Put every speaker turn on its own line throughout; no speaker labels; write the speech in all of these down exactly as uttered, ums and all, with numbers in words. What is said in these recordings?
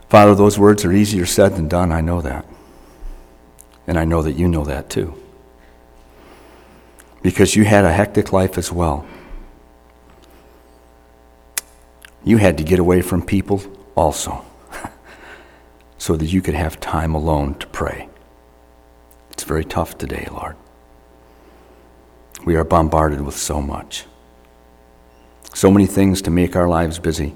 Father, those words are easier said than done. I know that. And I know that you know that too. Because you had a hectic life as well. You had to get away from people also so that you could have time alone to pray. It's very tough today, Lord. We are bombarded with so much. So many things to make our lives busy.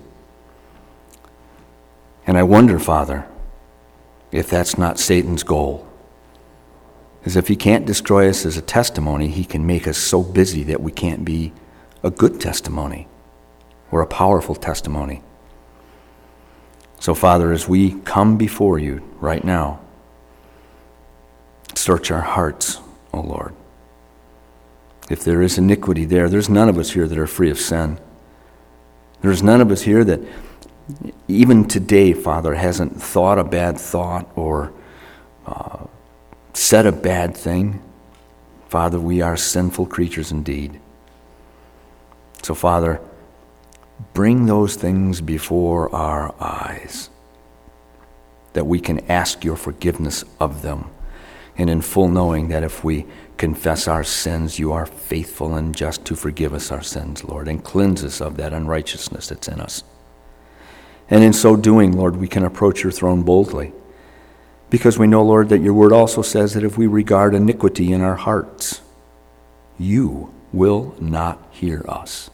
And I wonder, Father, if that's not Satan's goal. Because if he can't destroy us as a testimony, he can make us so busy that we can't be a good testimony or a powerful testimony. So, Father, as we come before you right now, search our hearts, O Lord. If there is iniquity there, there's none of us here that are free of sin. There's none of us here that even today, Father, hasn't thought a bad thought or uh, said a bad thing. Father, we are sinful creatures indeed. So, Father, bring those things before our eyes that we can ask your forgiveness of them, and in full knowing that if we confess our sins, you are faithful and just to forgive us our sins, Lord, and cleanse us of that unrighteousness that's in us. And in so doing, Lord, we can approach your throne boldly, because we know, Lord, that your word also says that if we regard iniquity in our hearts, you will not hear us.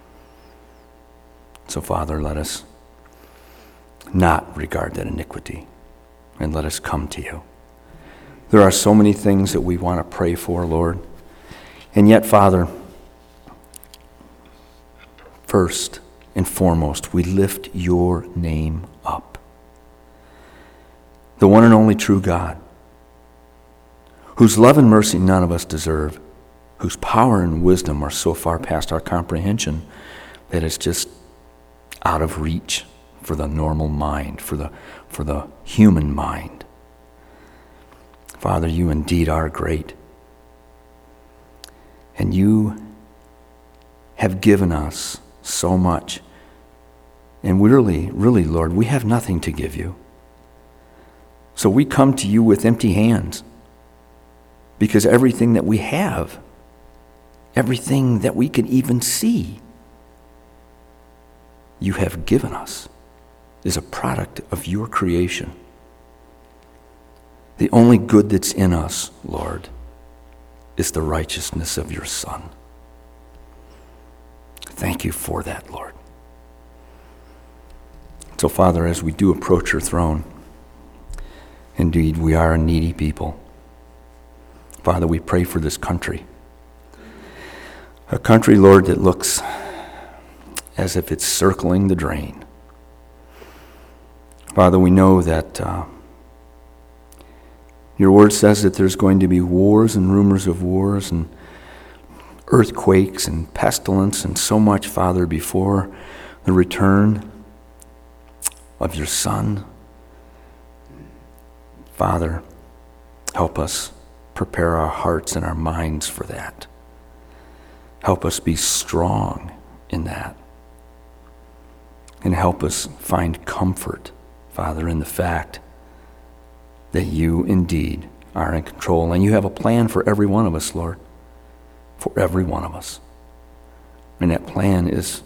So, Father, let us not regard that iniquity, and let us come to you. There are so many things that we want to pray for, Lord. And yet, Father, first and foremost, we lift your name up. The one and only true God, whose love and mercy none of us deserve, whose power and wisdom are so far past our comprehension that it's just out of reach for the normal mind, for the, for the human mind. Father, you indeed are great. And you have given us so much. And really, really, Lord, we have nothing to give you. So we come to you with empty hands, because everything that we have, everything that we can even see, you have given us is a product of your creation. The only good that's in us, Lord, is the righteousness of your Son. Thank you for that, Lord. So, Father, as we do approach your throne, indeed, we are a needy people. Father, we pray for this country. A country, Lord, that looks as if it's circling the drain. Father, we know that uh, your word says that there's going to be wars and rumors of wars and earthquakes and pestilence and so much, Father, before the return of your Son. Father, help us prepare our hearts and our minds for that. Help us be strong in that. And help us find comfort, Father, in the fact that you indeed are in control, and you have a plan for every one of us, Lord, for every one of us. And that plan is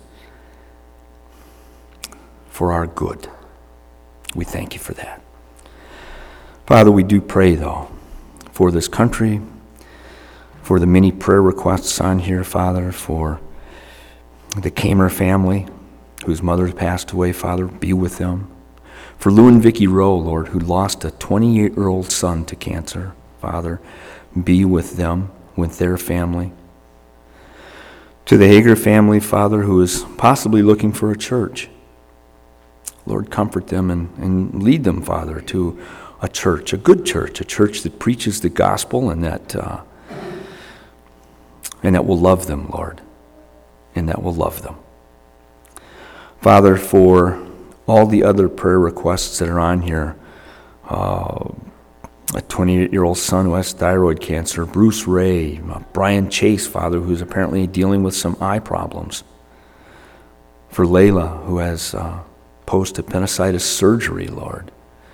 for our good. We thank you for that. Father, we do pray, though, for this country, for the many prayer requests on here, Father, for the Kamer family, whose mother passed away, Father, be with them. For Lou and Vicky Rowe, Lord, who lost a twenty-eight-year-old son to cancer, Father, be with them, with their family. To the Hager family, Father, who is possibly looking for a church, Lord, comfort them and, and lead them, Father, to a church, a good church, a church that preaches the gospel and that uh, and that will love them, Lord, and that will love them. Father, for all the other prayer requests that are on here, uh, a twenty-eight-year-old son who has thyroid cancer, Bruce Ray, uh, Brian Chase, Father, who's apparently dealing with some eye problems. For Layla, who has uh, post-appendicitis surgery, Lord.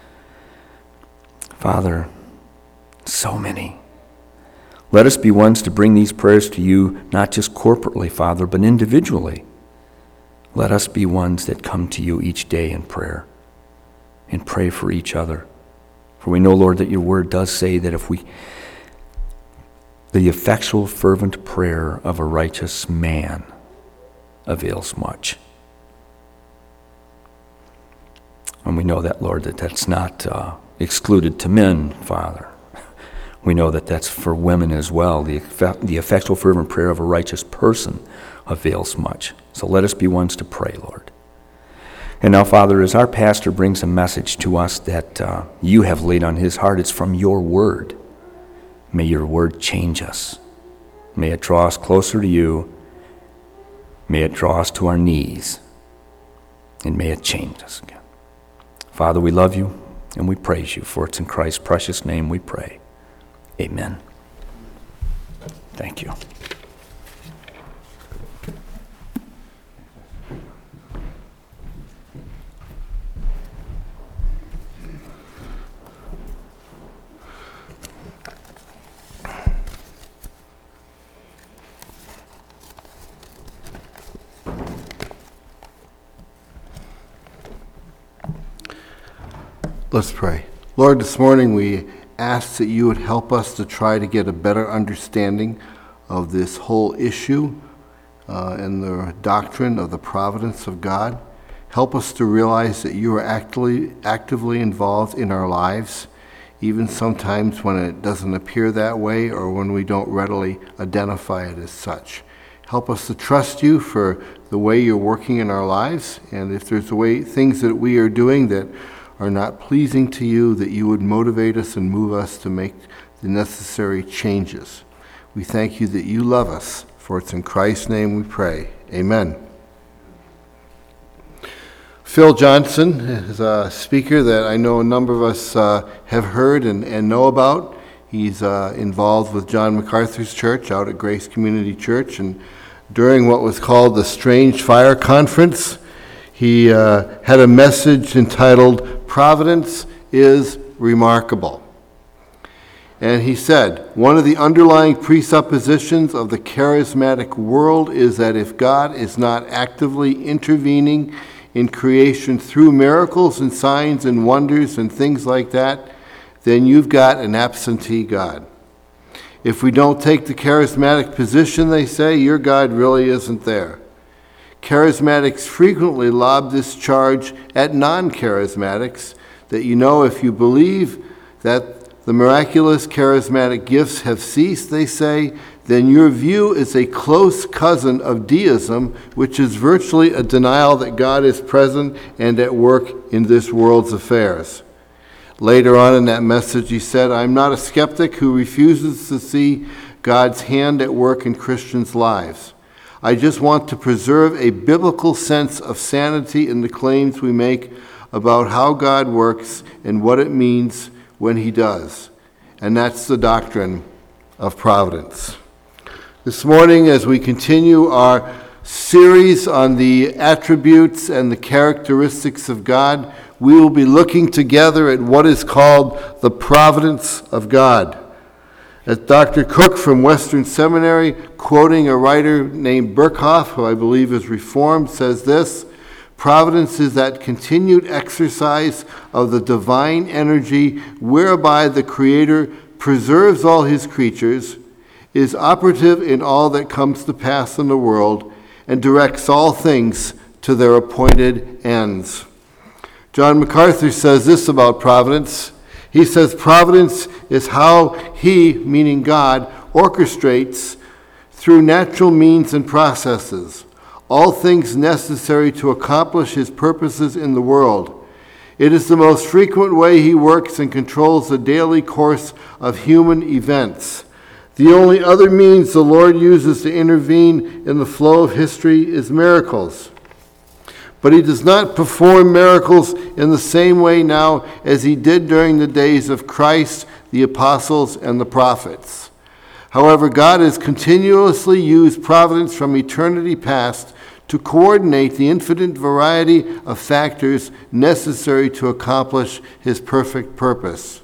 Father, so many. Let us be ones to bring these prayers to you, not just corporately, Father, but individually. Let us be ones that come to you each day in prayer and pray for each other. For we know, Lord, that your word does say that if we, the effectual, fervent prayer of a righteous man avails much. And we know that, Lord, that that's not uh, excluded to men, Father. We know that that's for women as well. The, effect, the effectual, fervent prayer of a righteous person avails much. So let us be ones to pray, Lord. And now, Father, as our pastor brings a message to us that uh, you have laid on his heart, it's from your word. May your word change us. May it draw us closer to you. May it draw us to our knees. And may it change us again. Father, we love you and we praise you, for it's in Christ's precious name we pray. Amen. Thank you.
Let's pray. Lord, this morning we ask that you would help us to try to get a better understanding of this whole issue uh, and the doctrine of the providence of God. Help us to realize that you are actively, actively involved in our lives, even sometimes when it doesn't appear that way or when we don't readily identify it as such. Help us to trust you for the way you're working in our lives, and if there's a way, things that we are doing that are not pleasing to you, that you would motivate us and move us to make the necessary changes. We thank you that you love us, for it's in Christ's name we pray. Amen. Phil Johnson is a speaker that I know a number of us uh, have heard and, and know about. He's uh, involved with John MacArthur's church out at Grace Community Church, and during what was called the Strange Fire Conference, he uh, had a message entitled, "Providence is Remarkable." And he said, one of the underlying presuppositions of the charismatic world is that if God is not actively intervening in creation through miracles and signs and wonders and things like that, then you've got an absentee God. If we don't take the charismatic position, they say, your God really isn't there. Charismatics frequently lob this charge at non-charismatics that, you know, if you believe that the miraculous charismatic gifts have ceased, they say, then your view is a close cousin of deism, which is virtually a denial that God is present and at work in this world's affairs. Later on in that message, he said, I'm not a skeptic who refuses to see God's hand at work in Christians' lives. I just want to preserve a biblical sense of sanity in the claims we make about how God works and what it means when he does. And that's the doctrine of providence. This morning, as we continue our series on the attributes and the characteristics of God, we will be looking together at what is called the providence of God. As Doctor Cook from Western Seminary, quoting a writer named Berkhoff, who I believe is Reformed, says this, providence is that continued exercise of the divine energy whereby the Creator preserves all his creatures, is operative in all that comes to pass in the world, and directs all things to their appointed ends. John MacArthur says this about providence. He says providence is how he, meaning God, orchestrates through natural means and processes all things necessary to accomplish his purposes in the world. It is the most frequent way he works and controls the daily course of human events. The only other means the Lord uses to intervene in the flow of history is miracles. But he does not perform miracles in the same way now as he did during the days of Christ, the apostles, and the prophets. However, God has continuously used providence from eternity past to coordinate the infinite variety of factors necessary to accomplish his perfect purpose.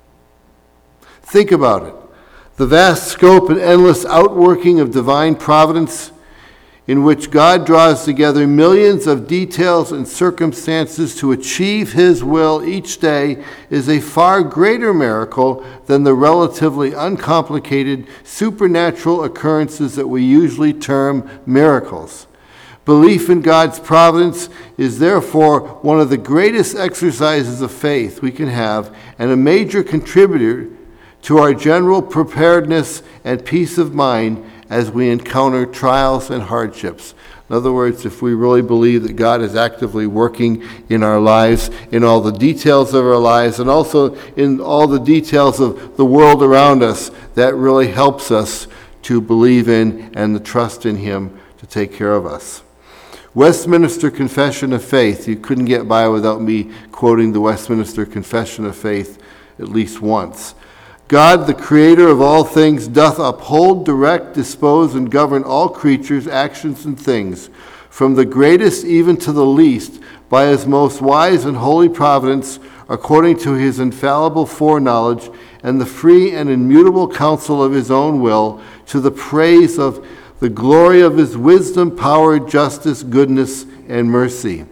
Think about it. The vast scope and endless outworking of divine providence, in which God draws together millions of details and circumstances to achieve his will each day, is a far greater miracle than the relatively uncomplicated supernatural occurrences that we usually term miracles. Belief in God's providence is therefore one of the greatest exercises of faith we can have, and a major contributor to our general preparedness and peace of mind as we encounter trials and hardships. In other words, if we really believe that God is actively working in our lives, in all the details of our lives, and also in all the details of the world around us, that really helps us to believe in and to trust in him to take care of us. Westminster Confession of Faith. You couldn't get by without me quoting the Westminster Confession of Faith at least once. God, the creator of all things, doth uphold, direct, dispose, and govern all creatures, actions, and things, from the greatest even to the least, by his most wise and holy providence, according to his infallible foreknowledge, and the free and immutable counsel of his own will, to the praise of the glory of his wisdom, power, justice, goodness, and mercy.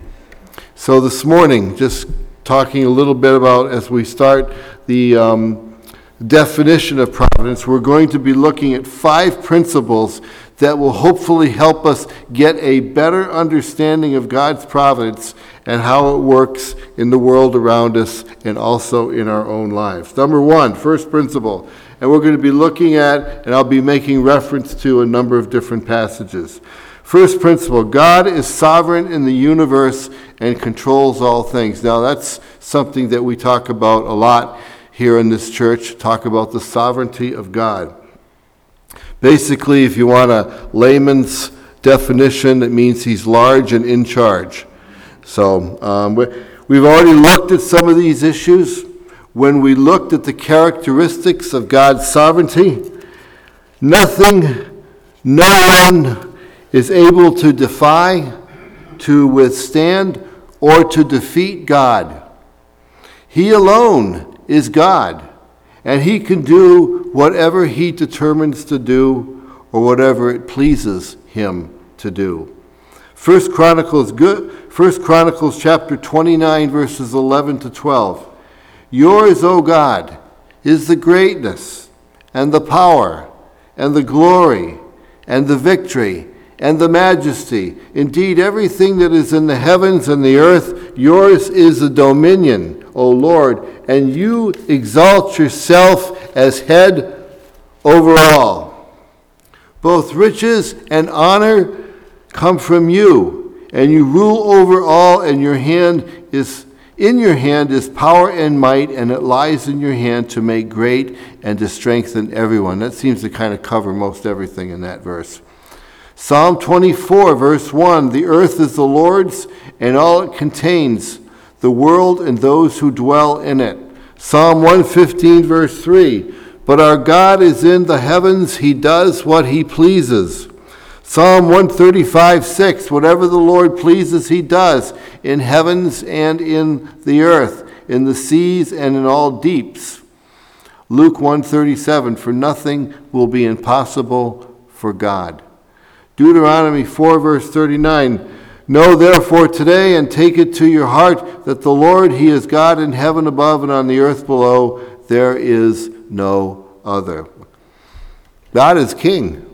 So this morning, just talking a little bit about, as we start the um, definition of providence, we're going to be looking at five principles that will hopefully help us get a better understanding of God's providence and how it works in the world around us and also in our own lives. Number one, first principle, and we're going to be looking at, and I'll be making reference to a number of different passages. First principle, God is sovereign in the universe and controls all things. Now that's something that we talk about a lot here in this church, talk about the sovereignty of God. Basically, if you want a layman's definition, it means he's large and in charge. So um, we've already looked at some of these issues. When we looked at the characteristics of God's sovereignty, nothing, no one is able to defy, to withstand, or to defeat God. He alone is God, and he can do whatever he determines to do or whatever it pleases him to do. First Chronicles good First Chronicles chapter twenty-nine verses eleven to twelve. Yours, O God, is the greatness and the power and the glory and the victory and the majesty. Indeed, everything that is in the heavens and the earth, yours is the dominion, O Lord, and you exalt yourself as head over all. Both riches and honor come from you, and you rule over all, and your hand is in your hand is power and might, and it lies in your hand to make great and to strengthen everyone. That seems to kind of cover most everything in that verse. Psalm twenty-four, verse one, the earth is the Lord's, and all it contains, the world and those who dwell in it. Psalm one fifteen, verse three, but our God is in the heavens, he does what he pleases. Psalm one thirty-five, six, whatever the Lord pleases he does, in heavens and in the earth, in the seas and in all deeps. Luke one thirty-seven, for nothing will be impossible for God. Deuteronomy four, verse thirty-nine, know therefore today and take it to your heart that the Lord, he is God in heaven above and on the earth below, there is no other. God is king.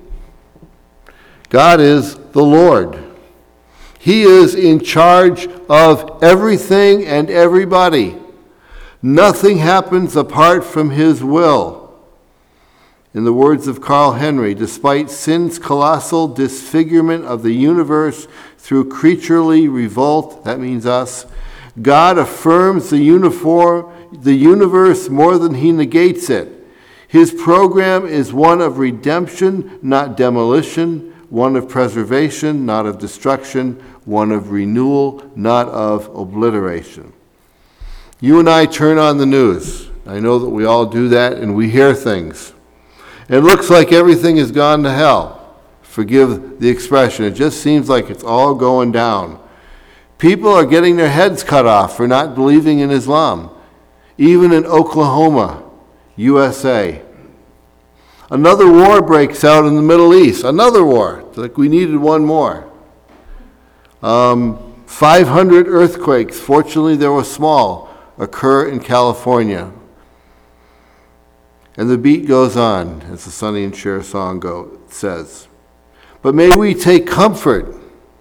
God is the Lord. He is in charge of everything and everybody. Nothing happens apart from his will. In the words of Carl Henry, despite sin's colossal disfigurement of the universe through creaturely revolt, that means us, God affirms the uniform, the universe more than he negates it. His program is one of redemption, not demolition, one of preservation, not of destruction, one of renewal, not of obliteration. You and I turn on the news. I know that we all do that, and we hear things. It looks like everything has gone to hell. Forgive the expression. It just seems like it's all going down. People are getting their heads cut off for not believing in Islam, even in Oklahoma, U S A. Another war breaks out in the Middle East. Another war. It's like we needed one more. Um, five hundred earthquakes, fortunately they were small, occur in California. And the beat goes on, as the Sonny and Cher song go, says. But may we take comfort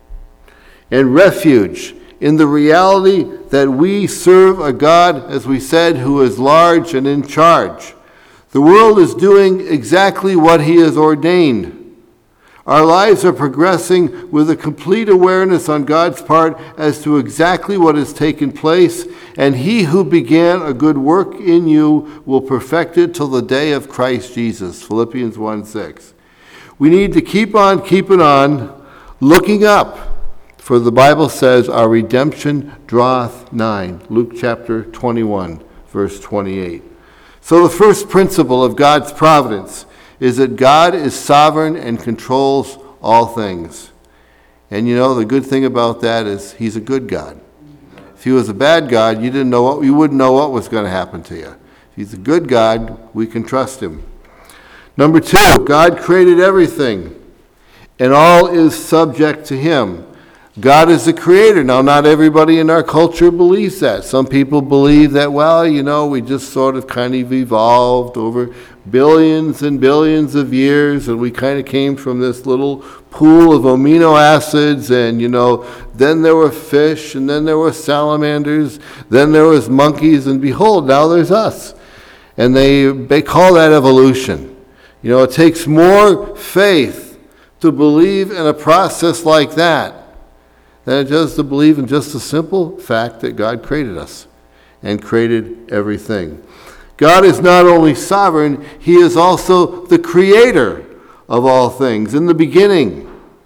and refuge in the reality that we serve a God, as we said, who is large and in charge. The world is doing exactly what he has ordained. Our lives are progressing with a complete awareness on God's part as to exactly what has taken place, and he who began a good work in you will perfect it till the day of Christ Jesus. Philippians one six. We need to keep on keeping on, looking up, for the Bible says our redemption draweth nigh. Luke chapter twenty-one, verse twenty-eight. So the first principle of God's providence is that God is sovereign and controls all things. And you know, the good thing about that is he's a good God. If he was a bad God, you didn't know what, you wouldn't know what was going to happen to you. If he's a good God, we can trust him. Number two, God created everything, and all is subject to him. God is the creator. Now, not everybody in our culture believes that. Some people believe that, well, you know, we just sort of kind of evolved over billions and billions of years, and we kind of came from this little pool of amino acids, and, you know, then there were fish, and then there were salamanders, then there was monkeys, and behold, now there's us. And they, they call that evolution. You know, it takes more faith to believe in a process like that than it does to believe in just the simple fact that God created us and created everything. God is not only sovereign, he is also the creator of all things. In the beginning,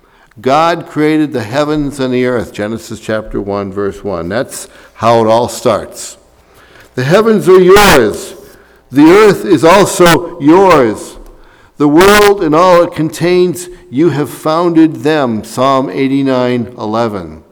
God created the heavens and the earth, Genesis chapter one, verse one. That's how it all starts. The heavens are yours. The earth is also yours. The world and all it contains, you have founded them, Psalm eighty-nine eleven.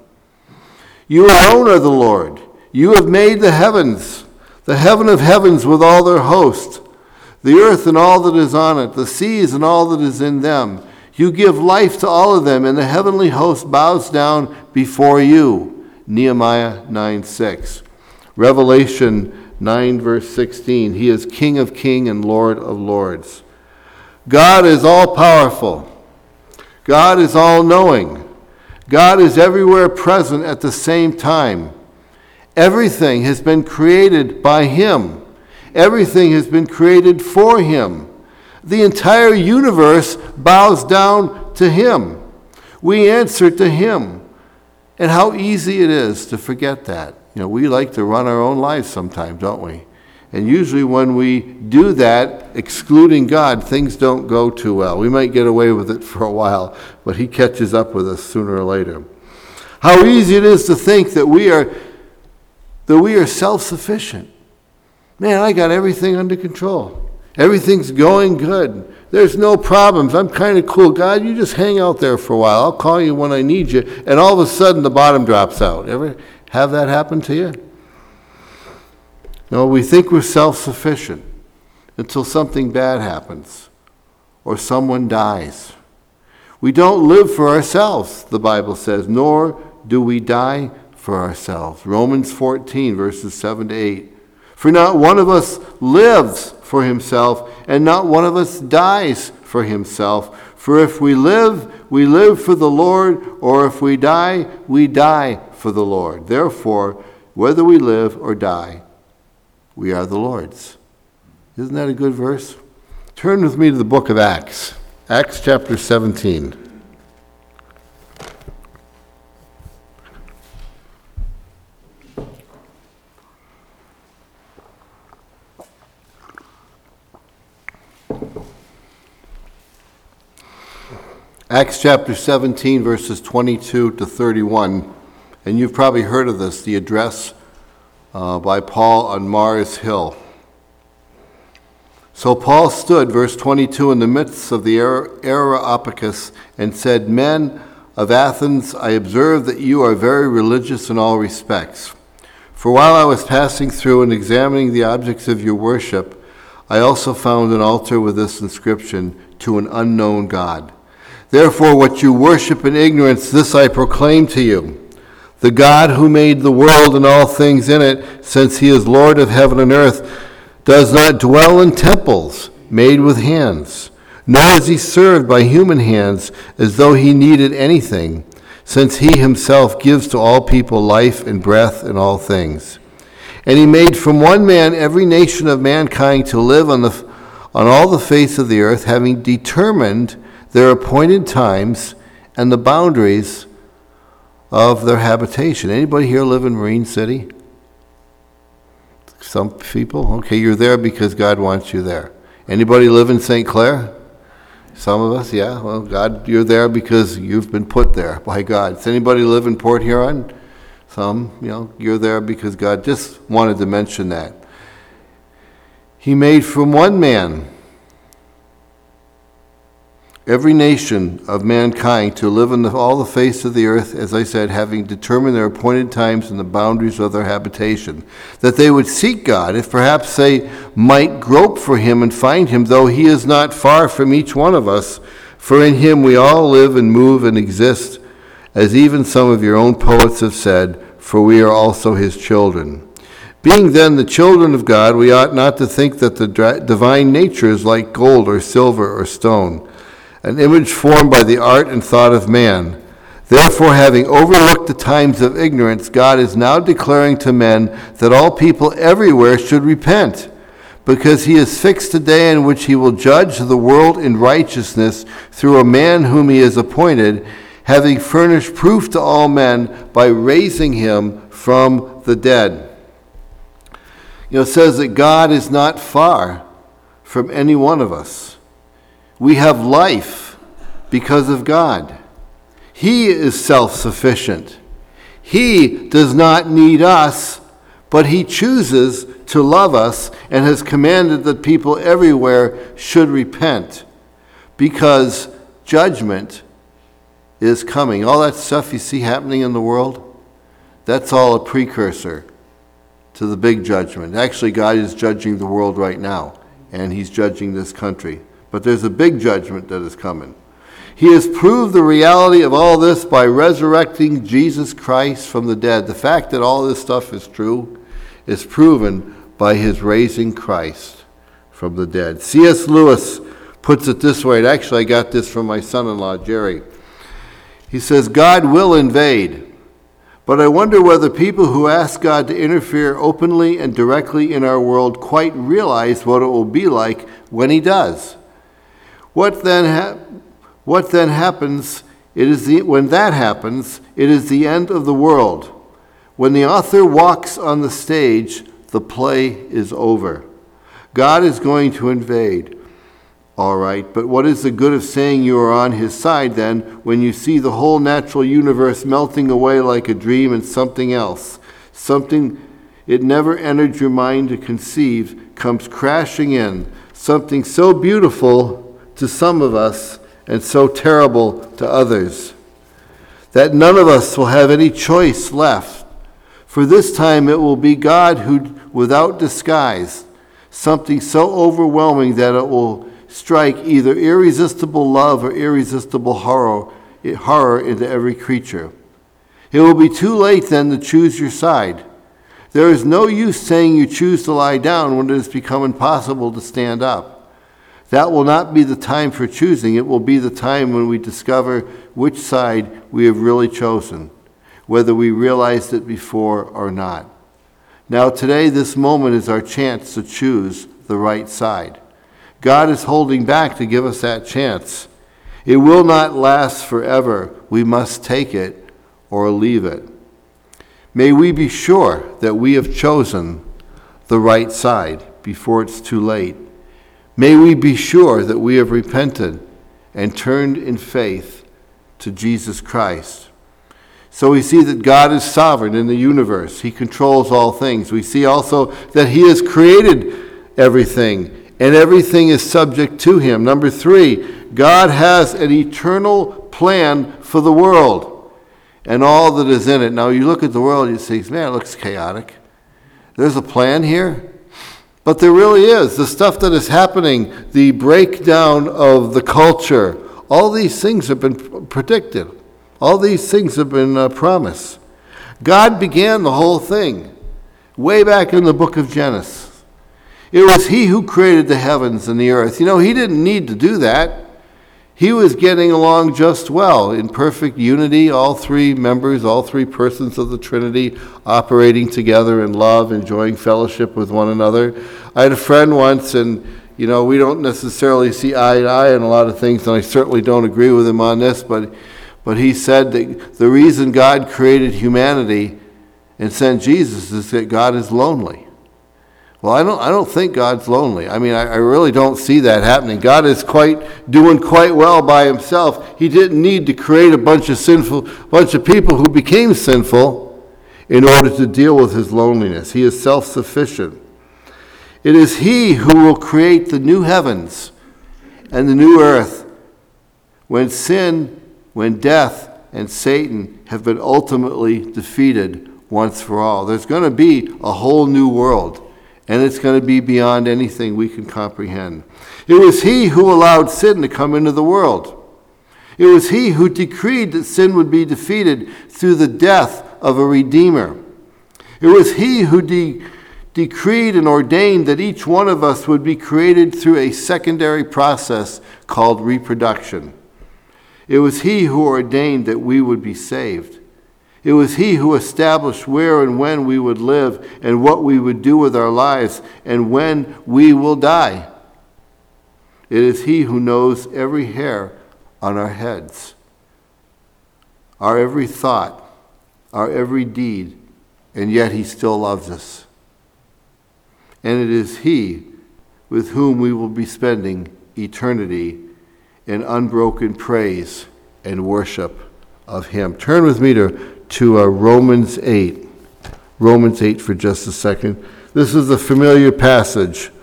You alone are the Lord. You have made the heavens, the heaven of heavens with all their host, the earth and all that is on it, the seas and all that is in them. You give life to all of them, and the heavenly host bows down before you, Nehemiah nine six. Revelation nine, verse sixteen, he is King of kings and Lord of lords. God is all-powerful. God is all-knowing. God is everywhere present at the same time. Everything has been created by him. Everything has been created for him. The entire universe bows down to him. We answer to him. And how easy it is to forget that. You know, we like to run our own lives sometimes, don't we? And usually when we do that, excluding God, things don't go too well. We might get away with it for a while, but he catches up with us sooner or later. How easy it is to think that we are that we are self-sufficient. Man, I got everything under control. Everything's going good. There's no problems. I'm kind of cool. God, you just hang out there for a while. I'll call you when I need you. And all of a sudden, the bottom drops out. Ever have that happen to you? No, we think we're self-sufficient until something bad happens or someone dies. We don't live for ourselves, the Bible says, nor do we die for ourselves. Romans fourteen, verses seven to eight. For not one of us lives for himself, and not one of us dies for himself. For if we live, we live for the Lord, or if we die, we die for the Lord. Therefore, whether we live or die, we are the Lord's. Isn't that a good verse? Turn with me to the book of Acts. Acts chapter seventeen. Acts chapter seventeen, verses twenty-two to thirty-one. And you've probably heard of this, the address uh, by Paul on Mars Hill. So Paul stood, verse twenty-two, in the midst of the Areopagus and said, Men of Athens, I observe that you are very religious in all respects. For while I was passing through and examining the objects of your worship, I also found an altar with this inscription, To an unknown God. Therefore what you worship in ignorance, this I proclaim to you. The God who made the world and all things in it, since he is Lord of heaven and earth, does not dwell in temples made with hands, nor is he served by human hands as though he needed anything, since he himself gives to all people life and breath and all things. And he made from one man every nation of mankind to live on the on all the face of the earth, having determined their appointed times and the boundaries of their habitation. Anybody here live in Marine City? Some people? Okay, you're there because God wants you there. Anybody live in Saint Clair? Some of us, yeah. Well, God, you're there because you've been put there by God. Does anybody live in Port Huron? Some, you know, you're there because God just wanted to mention that. He made from one man every nation of mankind to live on the, all the face of the earth, as I said, having determined their appointed times and the boundaries of their habitation, that they would seek God, if perhaps they might grope for him and find him, though he is not far from each one of us, for in him we all live and move and exist, as even some of your own poets have said, for we are also his children. Being then the children of God, we ought not to think that the divine nature is like gold or silver or stone, an image formed by the art and thought of man. Therefore, having overlooked the times of ignorance, God is now declaring to men that all people everywhere should repent, because he has fixed a day in which he will judge the world in righteousness through a man whom he has appointed, having furnished proof to all men by raising him from the dead. You know, it says that God is not far from any one of us. We have life because of God. He is self-sufficient. He does not need us, but he chooses to love us and has commanded that people everywhere should repent, because judgment is coming. All that stuff you see happening in the world, that's all a precursor to the big judgment. Actually, God is judging the world right now, and he's judging this country. But there's a big judgment that is coming. He has proved the reality of all this by resurrecting Jesus Christ from the dead. The fact that all this stuff is true is proven by his raising Christ from the dead. C S Lewis puts it this way, and actually I got this from my son-in-law, Jerry. He says, God will invade, but I wonder whether people who ask God to interfere openly and directly in our world quite realize what it will be like when he does. What then ha- what then happens, it is the, when that happens, it is the end of the world. When the author walks on the stage, the play is over. God is going to invade. All right, but what is the good of saying you are on his side then when you see the whole natural universe melting away like a dream and something else, something it never entered your mind to conceive, comes crashing in, something so beautiful to some of us and so terrible to others, that none of us will have any choice left. For this time it will be God who, without disguise, something so overwhelming that it will strike either irresistible love or irresistible horror, horror into every creature. It will be too late then to choose your side. There is no use saying you choose to lie down when it has become impossible to stand up. That will not be the time for choosing. It will be the time when we discover which side we have really chosen, whether we realized it before or not. Now today, this moment is our chance to choose the right side. God is holding back to give us that chance. It will not last forever. We must take it or leave it. May we be sure that we have chosen the right side before it's too late. May we be sure that we have repented and turned in faith to Jesus Christ. So we see that God is sovereign in the universe. He controls all things. We see also that he has created everything, and everything is subject to him. Number three, God has an eternal plan for the world and all that is in it. Now, you look at the world, you say, man, it looks chaotic. There's a plan here? But there really is. The stuff that is happening, the breakdown of the culture, all these things have been predicted. All these things have been uh, promised. God began the whole thing way back in the book of Genesis. It was he who created the heavens and the earth. You know, he didn't need to do that. He was getting along just well, in perfect unity, all three members, all three persons of the Trinity operating together in love, enjoying fellowship with one another. I had a friend once, and, you know, we don't necessarily see eye to eye on a lot of things, and I certainly don't agree with him on this, but, but he said that the reason God created humanity and sent Jesus is that God is lonely. Well, I don't I don't think God's lonely. I mean, I, I really don't see that happening. God is quite doing quite well by himself. He didn't need to create a bunch of sinful bunch of people who became sinful in order to deal with his loneliness. He is self-sufficient. It is he who will create the new heavens and the new earth when sin, when death and Satan have been ultimately defeated once for all. There's going to be a whole new world. And it's going to be beyond anything we can comprehend. It was he who allowed sin to come into the world. It was he who decreed that sin would be defeated through the death of a Redeemer. It was he who de- decreed and ordained that each one of us would be created through a secondary process called reproduction. It was he who ordained that we would be saved. It was he who established where and when we would live and what we would do with our lives and when we will die. It is he who knows every hair on our heads, our every thought, our every deed, and yet he still loves us. And it is he with whom we will be spending eternity in unbroken praise and worship of him. Turn with me to to uh, Romans eight. Romans eight for just a second. This is a familiar passage.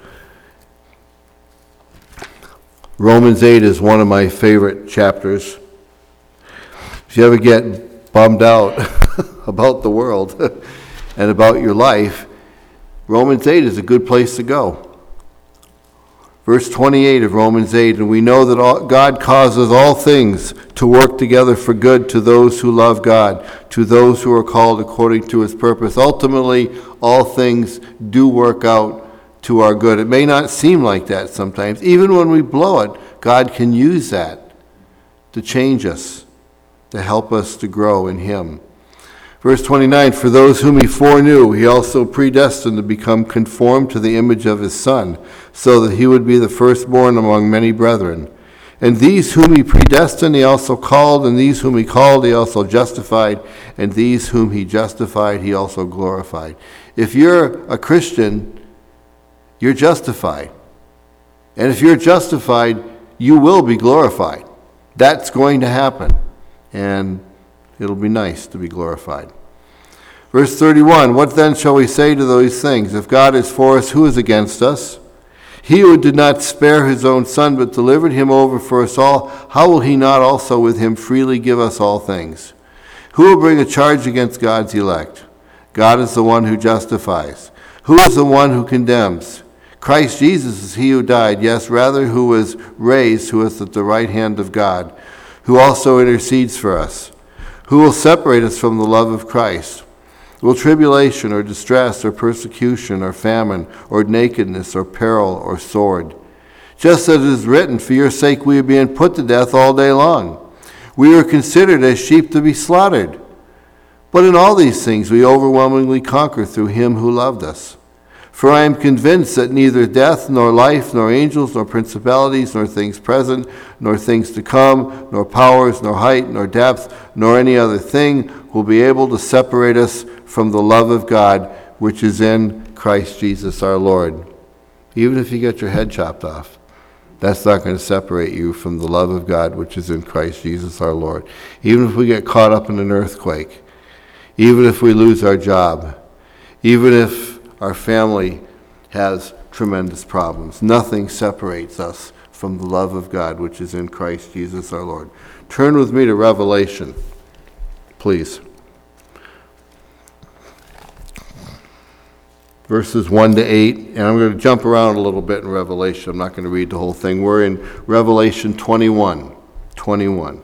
Romans eight is one of my favorite chapters. If you ever get bummed out about the world and about your life, Romans eight is a good place to go. Verse twenty-eight of Romans eight, and we know that all, God causes all things to work together for good to those who love God, to those who are called according to his purpose. Ultimately, all things do work out to our good. It may not seem like that sometimes. Even when we blow it, God can use that to change us, to help us to grow in him. Verse twenty-nine, for those whom he foreknew, he also predestined to become conformed to the image of his Son, so that he would be the firstborn among many brethren. And these whom he predestined, he also called, and these whom he called, he also justified, and these whom he justified, he also glorified. If you're a Christian, you're justified. And if you're justified, you will be glorified. That's going to happen. And it'll be nice to be glorified. Verse thirty-one, what then shall we say to those things? If God is for us, who is against us? He who did not spare his own Son, but delivered him over for us all, how will he not also with him freely give us all things? Who will bring a charge against God's elect? God is the one who justifies. Who is the one who condemns? Christ Jesus is he who died, yes, rather who was raised, who is at the right hand of God, who also intercedes for us. Who will separate us from the love of Christ? Will tribulation or distress or persecution or famine or nakedness or peril or sword? Just as it is written, for your sake we are being put to death all day long. We are considered as sheep to be slaughtered. But in all these things we overwhelmingly conquer through him who loved us. For I am convinced that neither death, nor life, nor angels, nor principalities, nor things present, nor things to come, nor powers, nor height, nor depth, nor any other thing will be able to separate us from the love of God, which is in Christ Jesus our Lord. Even if you get your head chopped off, that's not going to separate you from the love of God, which is in Christ Jesus our Lord. Even if we get caught up in an earthquake, even if we lose our job, even if our family has tremendous problems. Nothing separates us from the love of God, which is in Christ Jesus our Lord. Turn with me to Revelation, please. Verses one to eight, and I'm going to jump around a little bit in Revelation. I'm not going to read the whole thing. We're in Revelation twenty-one. twenty-one.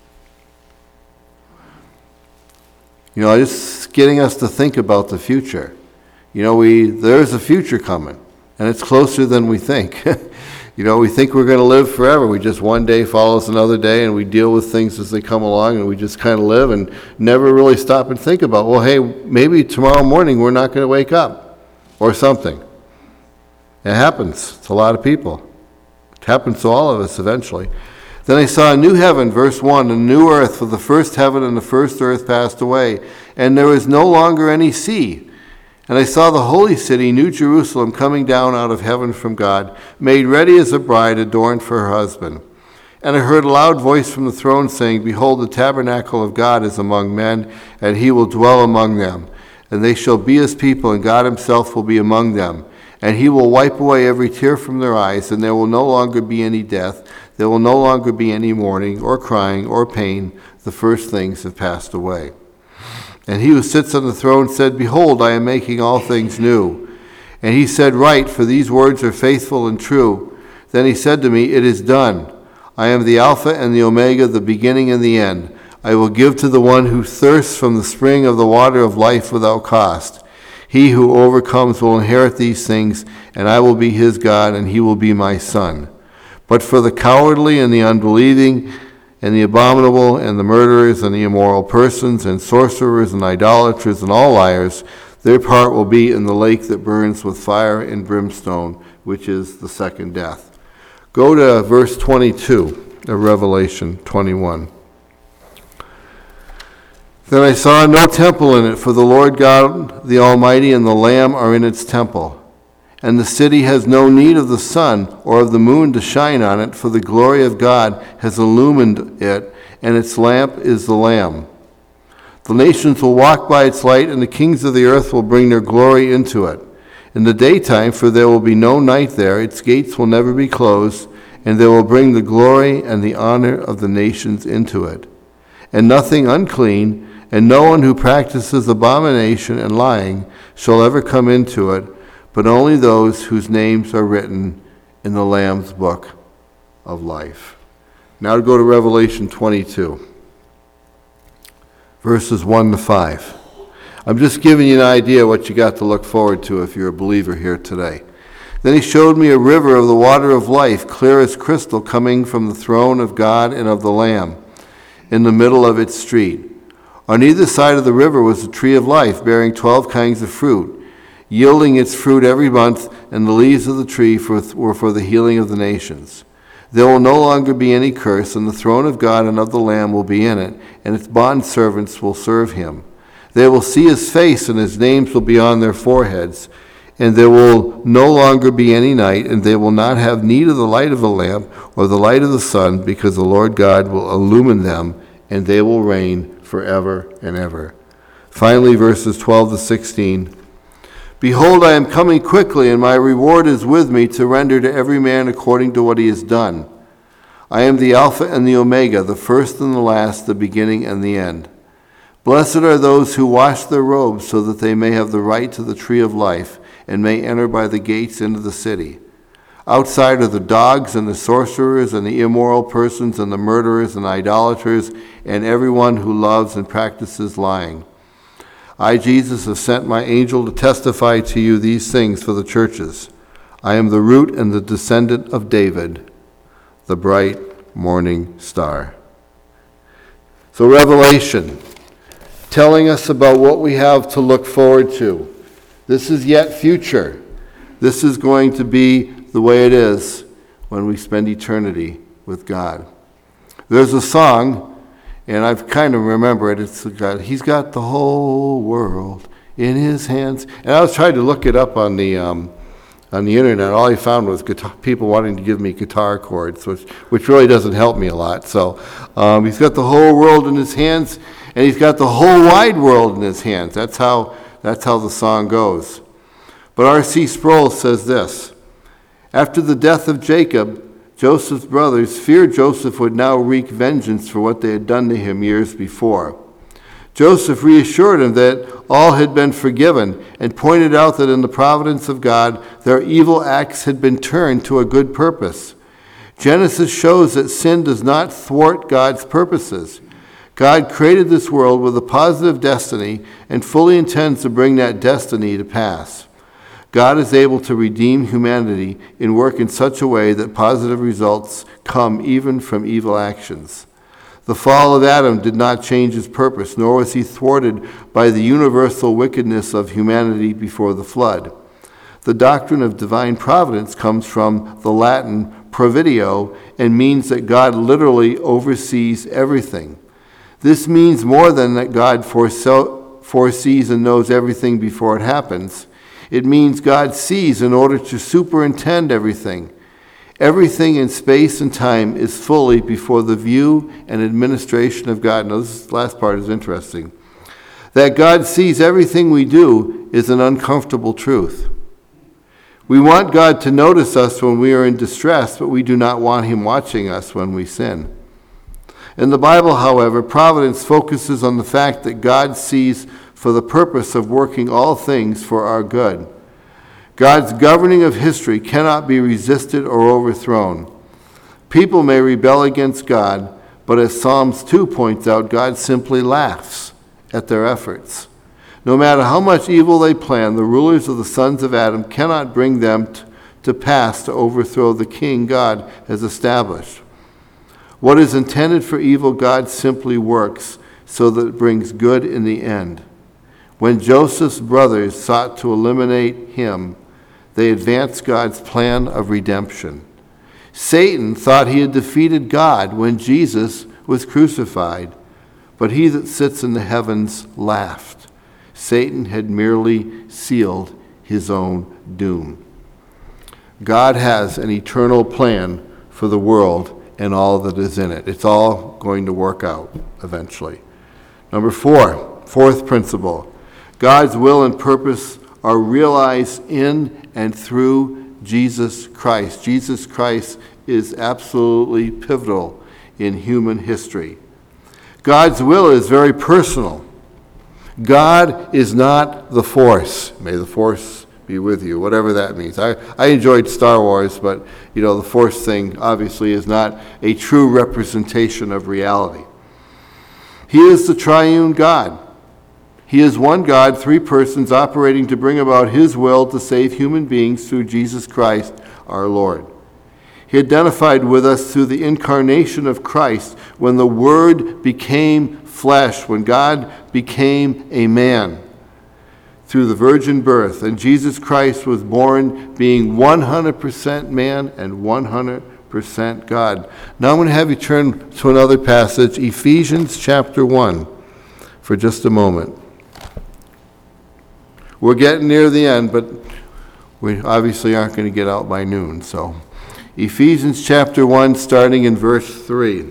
You know, just getting us to think about the future. You know, we there's a future coming, and it's closer than we think. You know, we think we're going to live forever. We just one day follows another day, and we deal with things as they come along, and we just kind of live and never really stop and think about, well, hey, maybe tomorrow morning we're not going to wake up or something. It happens to a lot of people. It happens to all of us eventually. Then I saw a new heaven, verse one, a new earth, for the first heaven and the first earth passed away, and there was no longer any sea. And I saw the holy city, New Jerusalem, coming down out of heaven from God, made ready as a bride adorned for her husband. And I heard a loud voice from the throne saying, Behold, the tabernacle of God is among men, and he will dwell among them. And they shall be his people, and God himself will be among them. And he will wipe away every tear from their eyes, and there will no longer be any death. There will no longer be any mourning, or crying, or pain. The first things have passed away. And he who sits on the throne said, Behold, I am making all things new. And he said, Write, for these words are faithful and true. Then he said to me, It is done. I am the Alpha and the Omega, the beginning and the end. I will give to the one who thirsts from the spring of the water of life without cost. He who overcomes will inherit these things, and I will be his God, and he will be my son. But for the cowardly and the unbelieving, and the abominable, and the murderers, and the immoral persons, and sorcerers, and idolaters, and all liars, their part will be in the lake that burns with fire and brimstone, which is the second death. Go to verse twenty-two of Revelation twenty-one. Then I saw no temple in it, for the Lord God, the Almighty, and the Lamb are in its temple. And the city has no need of the sun or of the moon to shine on it, for the glory of God has illumined it, and its lamp is the Lamb. The nations will walk by its light, and the kings of the earth will bring their glory into it. In the daytime, for there will be no night there, its gates will never be closed, and they will bring the glory and the honor of the nations into it. And nothing unclean, and no one who practices abomination and lying shall ever come into it, but only those whose names are written in the Lamb's book of life. Now to go to Revelation twenty-two, verses one to five. I'm just giving you an idea what you got to look forward to if you're a believer here today. Then he showed me a river of the water of life, clear as crystal, coming from the throne of God and of the Lamb, in the middle of its street. On either side of the river was a tree of life, bearing twelve kinds of fruit, yielding its fruit every month, and the leaves of the tree for, were for the healing of the nations. There will no longer be any curse, and the throne of God and of the Lamb will be in it, and its bondservants will serve him. They will see his face, and his names will be on their foreheads. And there will no longer be any night, and they will not have need of the light of the lamp or the light of the sun, because the Lord God will illumine them, and they will reign forever and ever. Finally, verses twelve to sixteen. Behold, I am coming quickly, and my reward is with me to render to every man according to what he has done. I am the Alpha and the Omega, the first and the last, the beginning and the end. Blessed are those who wash their robes, so that they may have the right to the tree of life, and may enter by the gates into the city. Outside are the dogs and the sorcerers and the immoral persons and the murderers and idolaters and everyone who loves and practices lying. I, Jesus, have sent my angel to testify to you these things for the churches. I am the root and the descendant of David, the bright morning star. So Revelation, telling us about what we have to look forward to. This is yet future. This is going to be the way it is when we spend eternity with God. There's a song, and I've kind of remember it. It's got, he's got the whole world in his hands. And I was trying to look it up on the um, on the internet. All I found was guitar, people wanting to give me guitar chords, which which really doesn't help me a lot. So um, he's got the whole world in his hands, and he's got the whole wide world in his hands. That's how that's how the song goes. But R C Sproul says this: After the death of Jacob, Joseph's brothers feared Joseph would now wreak vengeance for what they had done to him years before. Joseph reassured him that all had been forgiven and pointed out that in the providence of God, their evil acts had been turned to a good purpose. Genesis shows that sin does not thwart God's purposes. God created this world with a positive destiny and fully intends to bring that destiny to pass. God is able to redeem humanity and work in such a way that positive results come even from evil actions. The fall of Adam did not change his purpose, nor was he thwarted by the universal wickedness of humanity before the flood. The doctrine of divine providence comes from the Latin provideo and means that God literally oversees everything. This means more than that God foresees and knows everything before it happens. It means God sees in order to superintend everything. Everything in space and time is fully before the view and administration of God. Now, this last part is interesting. That God sees everything we do is an uncomfortable truth. We want God to notice us when we are in distress, but we do not want him watching us when we sin. In the Bible, however, providence focuses on the fact that God sees for the purpose of working all things for our good. God's governing of history cannot be resisted or overthrown. People may rebel against God, but as Psalms two points out, God simply laughs at their efforts. No matter how much evil they plan, the rulers of the sons of Adam cannot bring them t- to pass to overthrow the king God has established. What is intended for evil, God simply works so that it brings good in the end. When Joseph's brothers sought to eliminate him, they advanced God's plan of redemption. Satan thought he had defeated God when Jesus was crucified, but he that sits in the heavens laughed. Satan had merely sealed his own doom. God has an eternal plan for the world and all that is in it. It's all going to work out eventually. Number four, fourth principle. God's will and purpose are realized in and through Jesus Christ. Jesus Christ is absolutely pivotal in human history. God's will is very personal. God is not the Force. May the Force be with you, whatever that means. I, I enjoyed Star Wars, but you know, the Force thing obviously is not a true representation of reality. He is the triune God. He is one God, three persons, operating to bring about his will to save human beings through Jesus Christ, our Lord. He identified with us through the incarnation of Christ, when the Word became flesh, when God became a man through the virgin birth. And Jesus Christ was born being one hundred percent man and one hundred percent God. Now I'm going to have you turn to another passage, Ephesians chapter one, for just a moment. We're getting near the end, but we obviously aren't going to get out by noon. So, Ephesians chapter one, starting in verse three.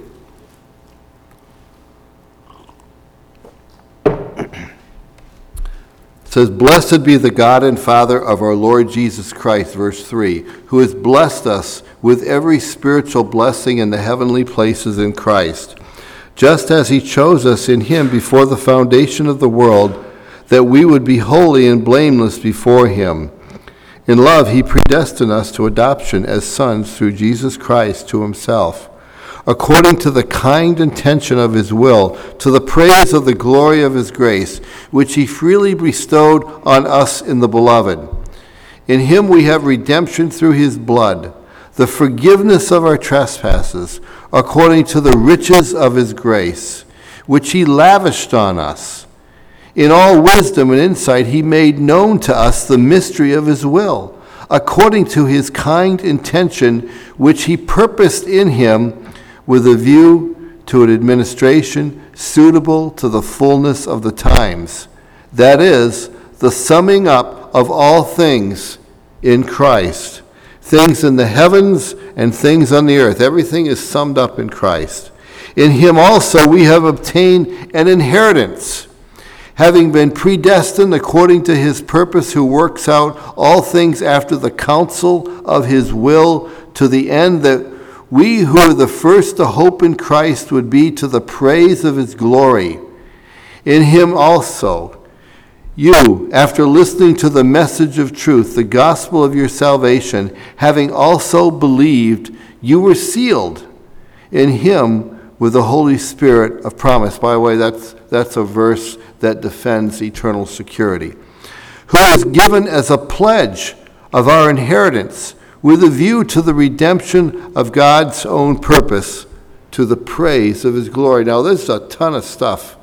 It says, "Blessed be the God and Father of our Lord Jesus Christ," verse three, "who has blessed us with every spiritual blessing in the heavenly places in Christ, just as he chose us in him before the foundation of the world, that we would be holy and blameless before him. In love, he predestined us to adoption as sons through Jesus Christ to himself, according to the kind intention of his will, to the praise of the glory of his grace, which he freely bestowed on us in the Beloved. In him we have redemption through his blood, the forgiveness of our trespasses, according to the riches of his grace, which he lavished on us. In all wisdom and insight, he made known to us the mystery of his will, according to his kind intention, which he purposed in him with a view to an administration suitable to the fullness of the times. That is, the summing up of all things in Christ. Things in the heavens and things on the earth. Everything is summed up in Christ. In him also we have obtained an inheritance, having been predestined according to his purpose, who works out all things after the counsel of his will, to the end that we who are the first to hope in Christ would be to the praise of his glory. In him also, you, after listening to the message of truth, the gospel of your salvation, having also believed, you were sealed in him with the Holy Spirit of promise. By the way, that's, that's a verse that defends eternal security. Who is given as a pledge of our inheritance, with a view to the redemption of God's own purpose, to the praise of his glory. Now, there's a ton of stuff,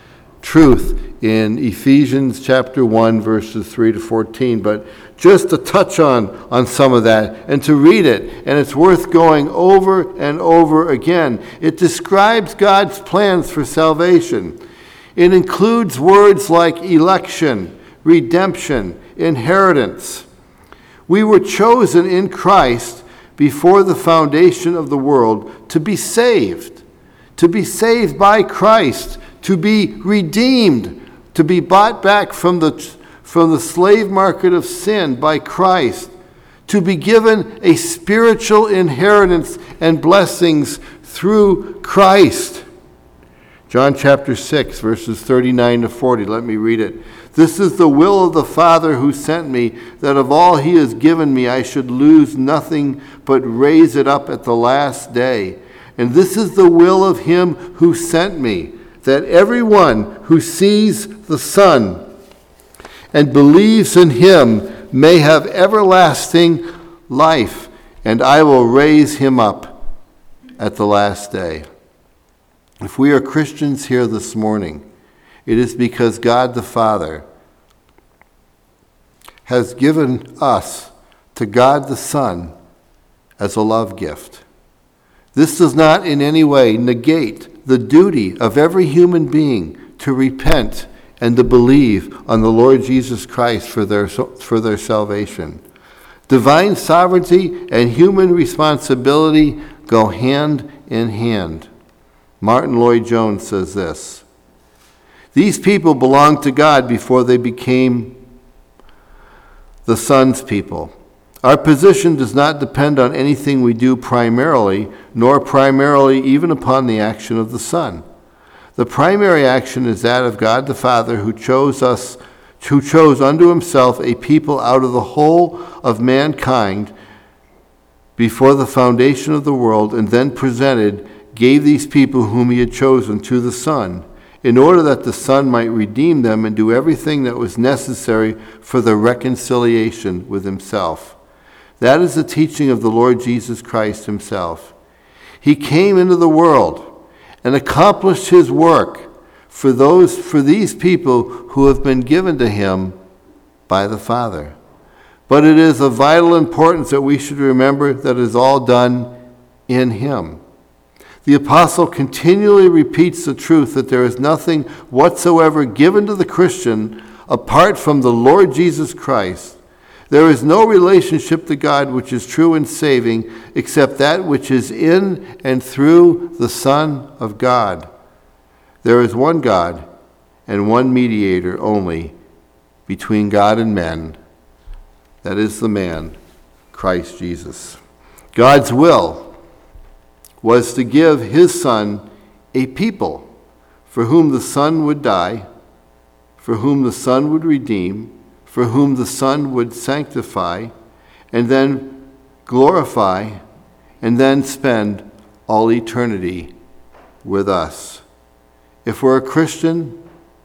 truth, in Ephesians chapter one, verses three to fourteen, but just to touch on, on some of that and to read it, and it's worth going over and over again. It describes God's plans for salvation. It includes words like election, redemption, inheritance. We were chosen in Christ before the foundation of the world to be saved, to be saved by Christ, to be redeemed, to be bought back from the, from the slave market of sin by Christ, to be given a spiritual inheritance and blessings through Christ. John chapter six, verses thirty-nine to forty. Let me read it. This is the will of the Father who sent me, that of all he has given me I should lose nothing, but raise it up at the last day. And this is the will of him who sent me, that everyone who sees the Son and believes in him may have everlasting life, and I will raise him up at the last day. If we are Christians here this morning, it is because God the Father has given us to God the Son as a love gift. This does not in any way negate the duty of every human being to repent and to believe on the Lord Jesus Christ for their, for their salvation. Divine sovereignty and human responsibility go hand in hand. Martin Lloyd-Jones says this: these people belonged to God before they became the Son's people. Our position does not depend on anything we do primarily, nor primarily even upon the action of the Son. The primary action is that of God the Father, who chose us, who chose unto himself a people out of the whole of mankind before the foundation of the world, and then presented, gave these people whom he had chosen to the Son, in order that the Son might redeem them and do everything that was necessary for their reconciliation with himself. That is the teaching of the Lord Jesus Christ himself. He came into the world and accomplished his work for those, for these people who have been given to him by the Father. But it is of vital importance that we should remember that it is all done in him. The apostle continually repeats the truth that there is nothing whatsoever given to the Christian apart from the Lord Jesus Christ. There is no relationship to God which is true and saving except that which is in and through the Son of God. There is one God and one mediator only between God and men. That is the man, Christ Jesus. God's will was to give his Son a people for whom the Son would die, for whom the Son would redeem, for whom the Son would sanctify, and then glorify, and then spend all eternity with us. If we're a Christian,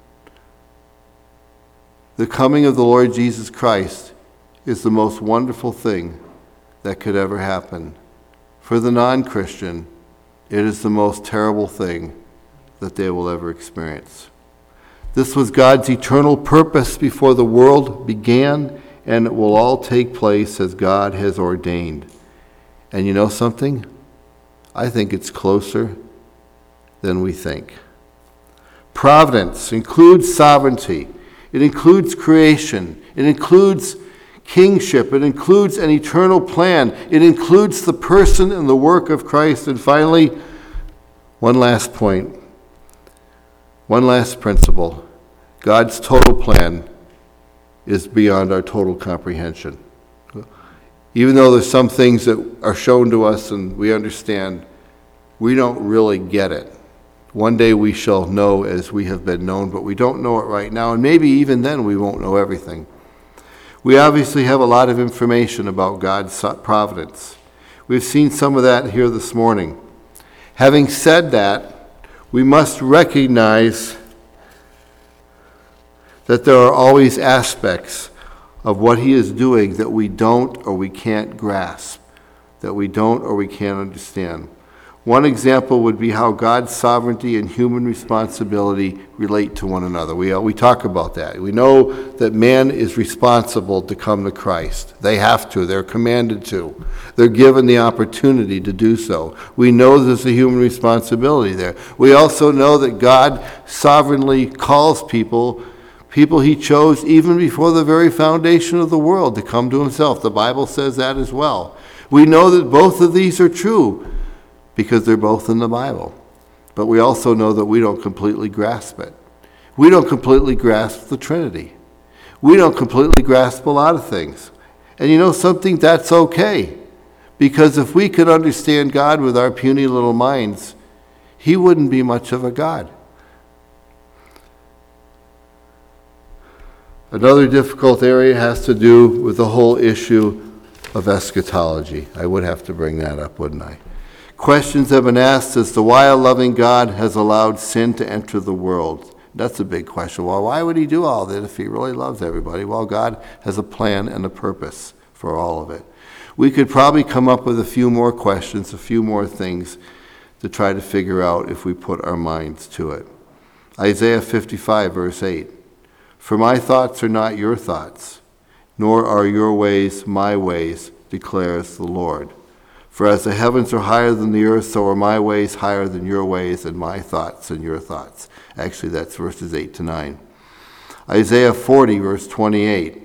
the coming of the Lord Jesus Christ is the most wonderful thing that could ever happen. For the non-Christian, it is the most terrible thing that they will ever experience. This was God's eternal purpose before the world began, and it will all take place as God has ordained. And you know something? I think it's closer than we think. Providence includes sovereignty. It includes creation. It includes kingship. It includes an eternal plan. It includes the person and the work of Christ. And finally, one last point, one last principle. God's total plan is beyond our total comprehension. Even though there's some things that are shown to us and we understand, we don't really get it. One day we shall know as we have been known, but we don't know it right now, and maybe even then we won't know everything. We obviously have a lot of information about God's providence. We've seen some of that here this morning. Having said that, we must recognize that there are always aspects of what he is doing that we don't or we can't grasp, that we don't or we can't understand. One example would be how God's sovereignty and human responsibility relate to one another. We, uh, we talk about that. We know that man is responsible to come to Christ. They have to. They're commanded to. They're given the opportunity to do so. We know there's a human responsibility there. We also know that God sovereignly calls people, people he chose even before the very foundation of the world, to come to himself. The Bible says that as well. We know that both of these are true, because they're both in the Bible. But we also know that we don't completely grasp it. We don't completely grasp the Trinity. We don't completely grasp a lot of things. And you know something? That's okay. Because if we could understand God with our puny little minds, he wouldn't be much of a God. Another difficult area has to do with the whole issue of eschatology. I would have to bring that up, wouldn't I? Questions have been asked as to why a loving God has allowed sin to enter the world. That's a big question. Well, why would he do all that if he really loves everybody? Well, God has a plan and a purpose for all of it. We could probably come up with a few more questions, a few more things to try to figure out if we put our minds to it. Isaiah fifty-five, verse eight. For my thoughts are not your thoughts, nor are your ways my ways, declares the Lord. For as the heavens are higher than the earth, so are my ways higher than your ways, and my thoughts than your thoughts. Actually, that's verses eight to nine. Isaiah forty, verse twenty-eight.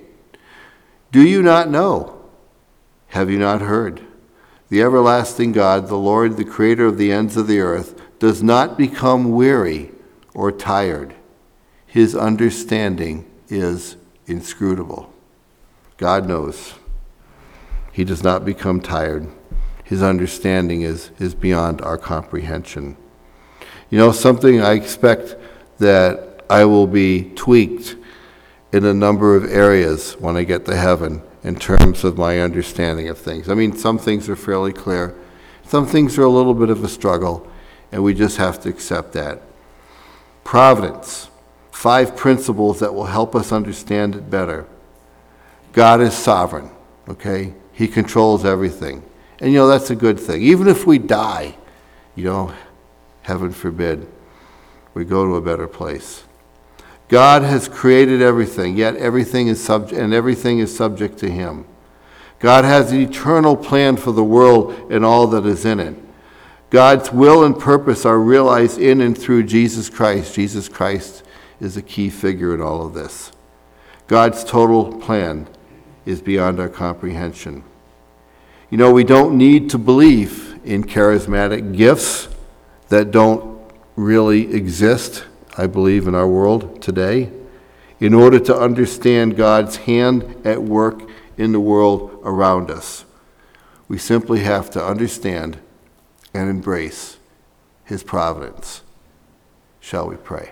Do you not know? Have you not heard? The everlasting God, the Lord, the creator of the ends of the earth, does not become weary or tired. His understanding is inscrutable. God knows. He does not become tired. His understanding is, is beyond our comprehension. You know, something I expect that I will be tweaked in a number of areas when I get to heaven in terms of my understanding of things. I mean, some things are fairly clear. Some things are a little bit of a struggle, and we just have to accept that. Providence, five principles that will help us understand it better. God is sovereign, okay? He controls everything. And, you know, that's a good thing. Even if we die, you know, heaven forbid, we go to a better place. God has created everything, yet everything is subject, and everything is subject to him. God has an eternal plan for the world and all that is in it. God's will and purpose are realized in and through Jesus Christ. Jesus Christ is a key figure in all of this. God's total plan is beyond our comprehension. You know, we don't need to believe in charismatic gifts that don't really exist, I believe, in our world today, in order to understand God's hand at work in the world around us. We simply have to understand and embrace his providence. Shall we pray?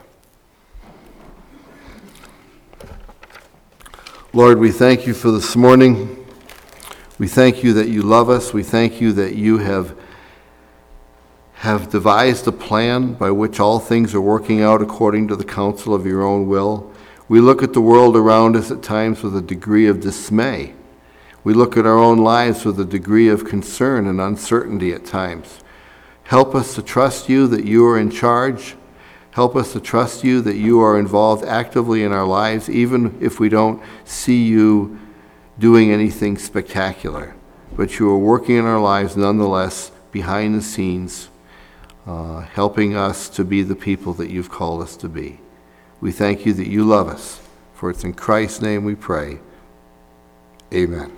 Lord, we thank you for this morning. We thank you that you love us. We thank you that you have, have devised a plan by which all things are working out according to the counsel of your own will. We look at the world around us at times with a degree of dismay. We look at our own lives with a degree of concern and uncertainty at times. Help us to trust you that you are in charge. Help us to trust you that you are involved actively in our lives, even if we don't see you doing anything spectacular. But you are working in our lives nonetheless, behind the scenes, uh, helping us to be the people that you've called us to be. We thank you that you love us. For it's in Christ's name we pray. Amen.